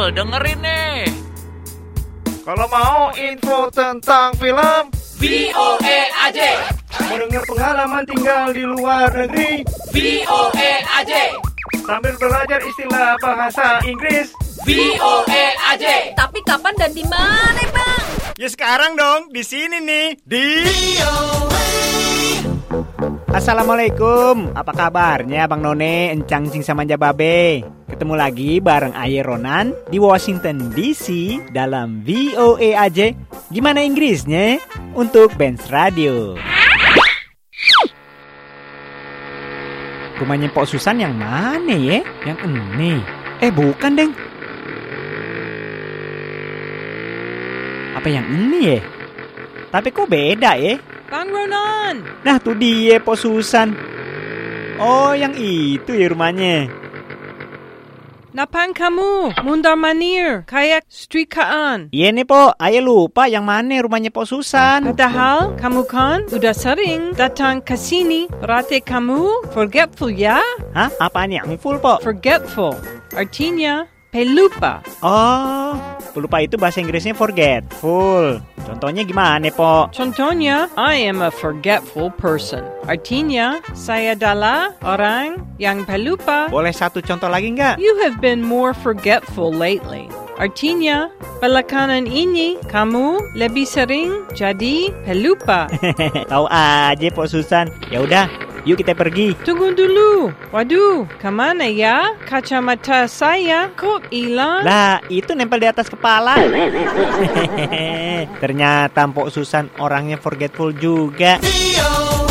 Pul, dengerin nih. Kalau mau info tentang film, VOA aja. mau dengar pengalaman tinggal di luar negeri, VOA aja. sambil belajar istilah bahasa Inggris, VOA aja. Tapi kapan dan di mana, Bang? ya sekarang dong, di sini nih, di Assalamualaikum, apa kabarnya Bang None, Encang Sing sama Jababe? Ketemu lagi bareng Aye Ronan di Washington DC dalam VOA aja. Gimana Inggrisnya? Untuk Benz Radio. Rumahnya Pok Susan yang mana ya? Yang ini? Bukan deng. Apa yang ini ya? Tapi kok beda ya? Bang Ronan. Nah tuh dia Pok Susan. Oh yang itu ya rumahnya. Napan kamu? Mundar manir. Kayak setrikaan. Iya nih Pok, Aye lupa yang mana rumahnya Pok Susan. Padahal kamu kan udah sering datang ke sini. Berarti kamu forgetful ya? Hah? Apaan yang full Pok? Forgetful. Artinya pelupa. Oh, pelupa itu bahasa Inggrisnya forgetful. Contohnya gimana Pok? Contohnya, I am a forgetful person. Artinya, saya adalah orang yang pelupa. Boleh satu contoh lagi nggak? You have been more forgetful lately. Artinya, belakangan ini kamu lebih sering jadi pelupa. Tahu aja Pok Susan. Ya udah, yuk kita pergi. Tunggu dulu. Waduh, kemana ya? Kacamata saya kok hilang? Lah, itu nempel di atas kepala. Ternyata Pok Susan orangnya forgetful juga.